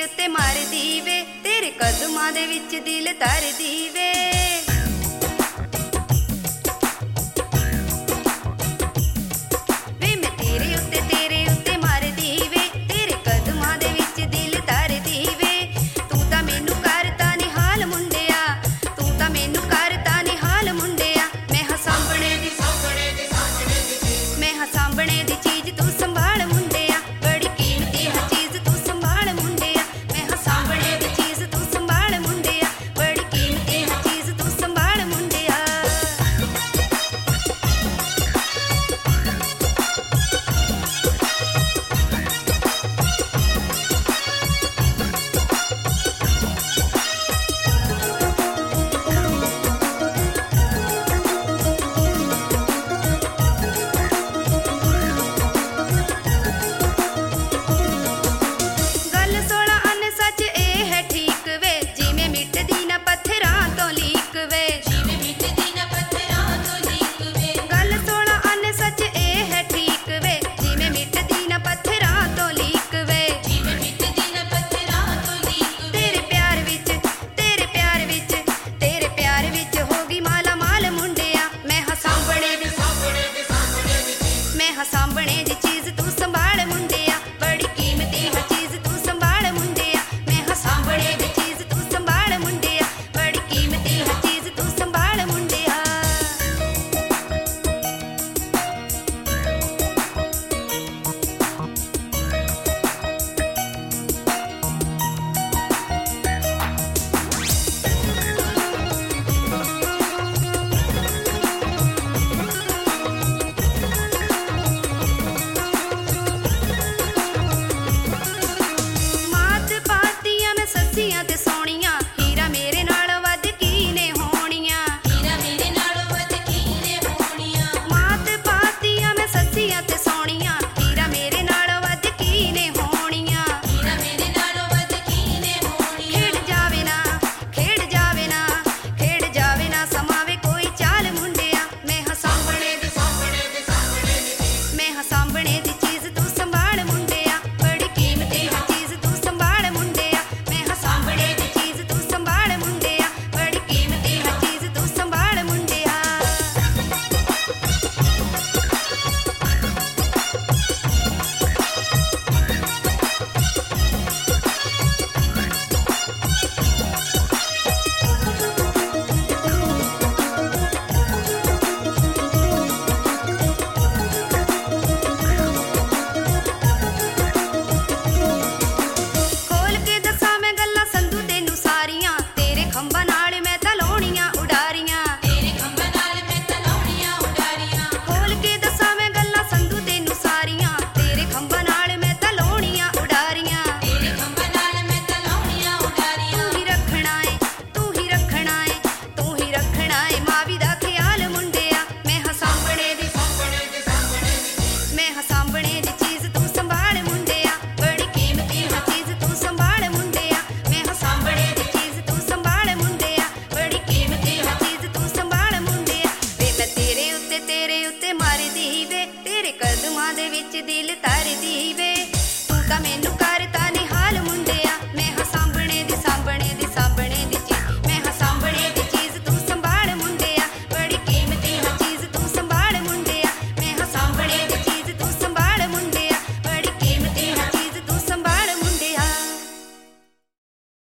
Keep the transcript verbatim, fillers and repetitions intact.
उत्ते मारदी वे, तेरे कदमां दे विच दिल तरदी वे। वे मैं तेरे उत्ते तेरे उत्ते मारदी वे, तेरे कदमां दे विच दिल तरदी वे। तू तां मैनू करता निहाल मुंडिया, तू तां मैनू करता निहाल मुंडिया। मैं हां सांभणे दी मैं हां सांभणे दी चीज तू संभाल मुंडिया, बड़ी कीमती है चीज तू संभाल मुंडिया। मैं हां सांभणे दी चीज तू संभाल मुंडिया, बड़ी कीमती है चीज तू संभाल मुंडिया। गल सोला अन सच ए है ठीक वे, जिवें मिटदी ना पत्थरां तो लीक वे। जिवें मिटदी ना पत्थरां तो लीक वे। गल सोला अन सच ए है ठीक वे, जिवें मिटदी ना पत्थरां तो लीक वे। जिवें मिटदी ना पत्थरां तो लीक वे। तेरे प्यार विच तेरे प्यार विच तेरे प्यार विच होगी माला माल मुंडिया। मैं हां सांभणे दी मैं हां सांभणे दी चीज तू संभाल मुंडिया, बड़ी कीमती है चीज तू संभाल मुंडिया। मैं हां सांभणे दी चीज तू संभाल मुंडिया, बड़ी कीमती है चीज तू संभाल मुंडिया। मात पातियां मैं सस्सियां ते सोहणियां, हीरा मेरे नाल वध की ने होणियां। हीरा मेरे नालों वध कीने होणियां। मात पातियां मैं सस्सियां ते सोहणियां, हीरा मेरे नाल वध की ने होणियां। हीरा मेरे नालों वध कीने होणियां। खेड़ जावे ना खेड़ जावे ना खेड़ जावे ना समावे कोई चाल मुंडिया। मैं हां सांभणे दी मैं हां सांभणे दी चीज तू संभाल मुंडिया, बड़ी कीमती है चीज तू संभाल मुंडिया। मैं हां सांभणे दी चीज तू संभाल मुंडिया, बड़ी कीमती है चीज तू संभाल मुंडिया। खोल के दसां मैं गल्लां संधू तैनू सारियां, तेरे खंभां नाल मैं तां लाउणियां उडारियां। तेरे खंभां नाल मैं तां लाउणियां उडारियां। खोल के दसां मैं गल्लां संधू तैनू सारियां, तेरे खंभां नाल मैं तां लाउणियां उडारियां। तेरे खंभां नाल मैं तां लाउणियां उडारियां। तू ही रखना है तू ही रखना है तू ही रखना है मावी दा ख्याल मुंडिया। मैं हां सांभणे दी मैं हां सांभणे दी चीज तू संभाल मुंडिया, बड़ी कीमती है चीज तू संभाल मुंडिया। मैं हां सांभणे दी चीज तू संभाल मुंडिया, बड़ी कीमती है चीज तू संभाल मुंडिया। वे मैं तेरे उत्ते तेरे उत्ते मारदी वे, तेरे कदमां दे विच दिल तरदी वे।